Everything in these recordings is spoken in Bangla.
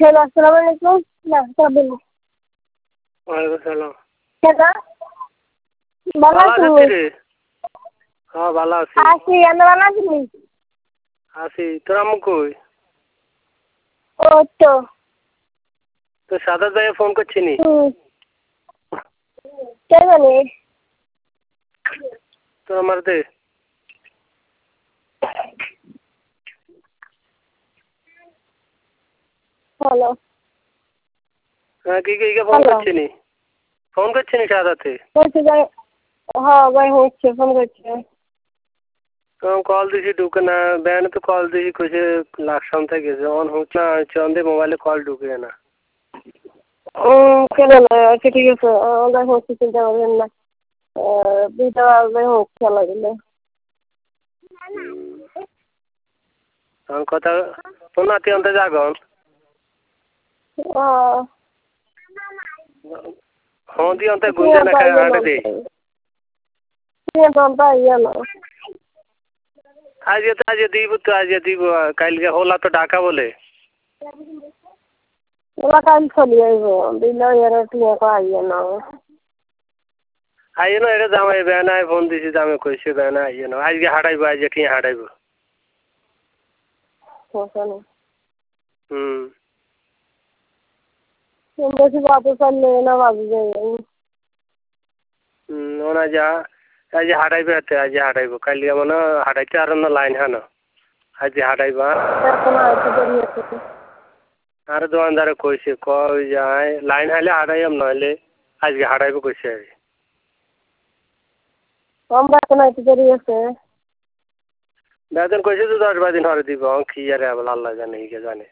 হ্যালো, আসসালামু আলাইকুম। না, বলুন। ওয়ালাইকুম সালাম। কেডা? ভালো ভালো আছেন? আছিস রে? হ্যাঁ ভালো আছি। আছি, আপনি ভালো আছেন? আছি। তোর আম্মু কই? ও তো। তোর সাদাত ভাইয়া ফোন করছিনি? কে জানে? তোর আমার দে। হ্যালো। হ্যাঁ কি ফোন করছিনি? ফোন করছিনি সাদাতে? বলছি ভাই, হ্যাঁ ভাই হচ্ছে, ফোন করছে। কল দিছি ঢুকে না, ব্যানে তো কল দিছি কইছে লাকসাম থেকে গেছে, অন হচ্ছে না, চন্দে মোবাইলে কল ঢুকে না। কেন না? আচ্ছা ঠিক আছে, ভাই হচ্ছে, চিন্তা করবেন না। দুইটা ভাই হচ্ছে লাগলে। তখন কথা তোর নাতি অন্তে যাগন? হ্যাঁ দি অন্তে গুঞ্জে না খায় হাঁটে দে। আজ দিব কালকে হোলা তো ঢাকা বলে। ওলা কাল চলি আইব, দিলে এর টিয়া কো আইয়া না। আইয়ে না, এটা জামাই বেনায় ফোন দিছি, জামাই কইছে বেনা আইয়ে না, আজকে হাঁটাইব, আজকে কি হাঁটাইব। বেশি বাপে পারলে না বাবু যাই। ওনা যা আজ হাঁটাইবে, আজ হাঁটাইব, কালকে মনে হাঁটাইতে আর না লাইন হানো, আজ হাঁটাইব। আর দোকানদারে কইছে কই যায় লাইন হাইলে হাঁটাইম, নইলে আজকে হাঁটাইব কইছে। আমরা এখন আইতে দেরি আছে। বেতন কইছে তো 10-12 দিন হরে দিব, কি আরে আল্লাহ জানে, কে জানে।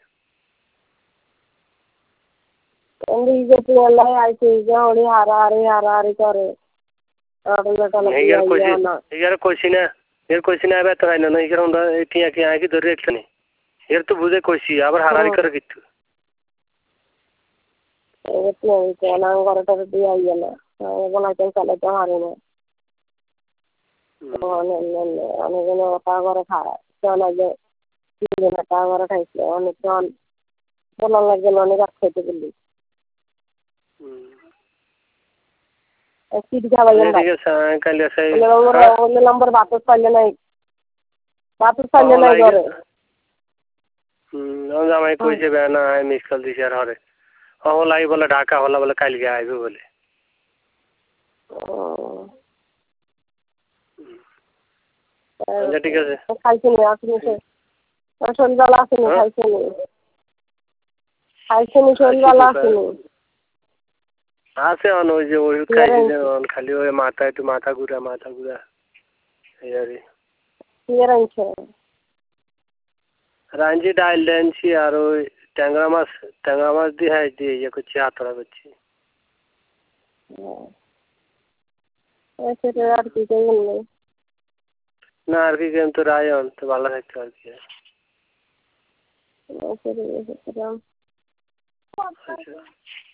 হারাহারি করে। কইছি না, এর কইছি না বেতন আইন না, এর আমরা টিয়া কি আগে ধরে রাখছনি, এর তো বুঝে কইছি, আবার হারাহারি করে কিছু। ঘরটা দিয়ে আইয়া না, বলাইতে চালাইতে হারি না। অনেক ওটা করে খায়, চল আগে টা করে খাইছে, অনেক চল বলা লাগবে, অনেক রাত খাইতে গেলি। নম্বর বাতস পাইলে নাই, বাতস পাইলে নাই ঘরে। জামাই কইছে বেনা মিস কল দিছে আর হরে হলাই বলে ঢাকা হলা বলে কালকে আইবে বলে। ঠিক আছে, খাইছেনি আসেনি, সন্ধ্যাবেলা আসেনি, খাইছেনি খাইছেনি, সন্ধ্যাবেলা আসেনি। আছে অন ওই যে ওষুধ খাইছে, খালি ওই মাথা একটু মাথা ঘুরা এই আর রাঞ্জি ডাইল ডেনছি আর ওই ট্যাংরা মাছ দিয়ে হ্যাঁ দিয়ে ইয়ে করছি, হাতড়া করছি। আর কি করবেন না আর কি গেম তো রায়ন তো ভালো থাকতে আর কি। আচ্ছা।